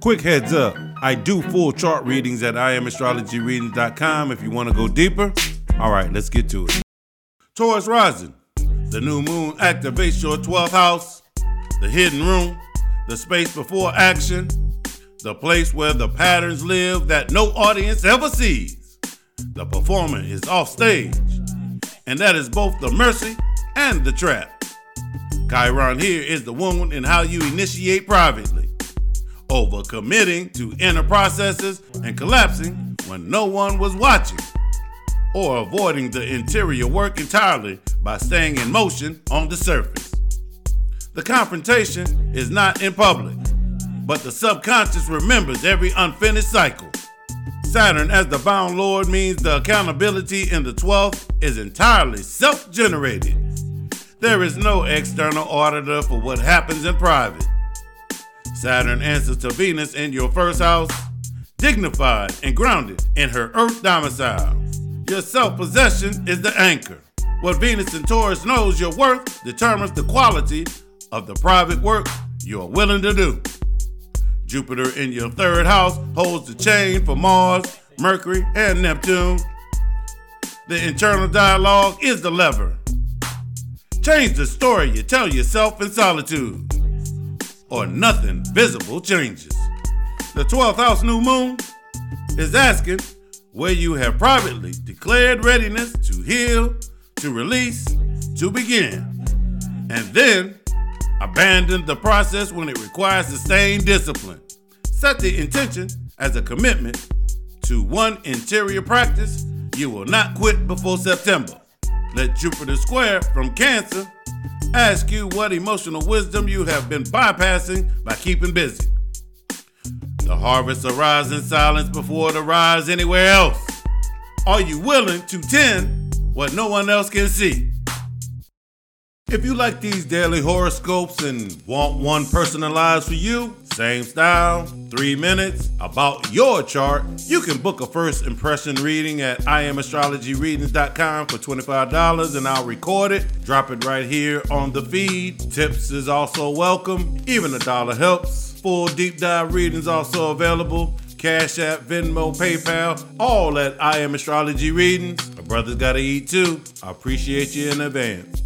Quick heads up, I do full chart readings at IamAstrologyReadings.com if you want to go deeper. All right, let's get to it. Taurus rising. The new moon activates your 12th house, the hidden room, the space before action, the place where the patterns live that no audience ever sees. The performer is off stage, and that is both the mercy and the trap. Chiron here is the wound in how you initiate privately, overcommitting to inner processes and collapsing when no one was watching, or avoiding the interior work entirely by staying in motion on the surface. The confrontation is not in public, but the subconscious remembers every unfinished cycle. Saturn as the bound lord means the accountability in the 12th is entirely self-generated. There is no external auditor for what happens in private. Saturn answers to Venus in your first house, dignified and grounded in her earth domicile. Your self-possession is the anchor. What Venus in Taurus knows your worth determines the quality of the private work you're willing to do. Jupiter in your third house holds the chain for Mars, Mercury, and Neptune. The internal dialogue is the lever. Change the story you tell yourself in solitude, or nothing visible changes. The 12th house new moon is asking where you have privately declared readiness to heal, to release, to begin, and then abandon the process when it requires sustained discipline. Set the intention as a commitment to one interior practice you will not quit before September. Let Jupiter square from Cancer ask you what emotional wisdom you have been bypassing by keeping busy. The harvest arrives in silence before it arrives anywhere else. Are you willing to tend what no one else can see? If you like these daily horoscopes and want one personalized for you, same style, 3 minutes, about your chart, you can book a first impression reading at IamAstrologyReadings.com for $25 and I'll record it, drop it right here on the feed. Tips is also welcome, even $1 helps. Full deep dive readings also available. Cash App, Venmo, PayPal, all at I Am Astrology Readings. My brother's gotta eat too. I appreciate you in advance.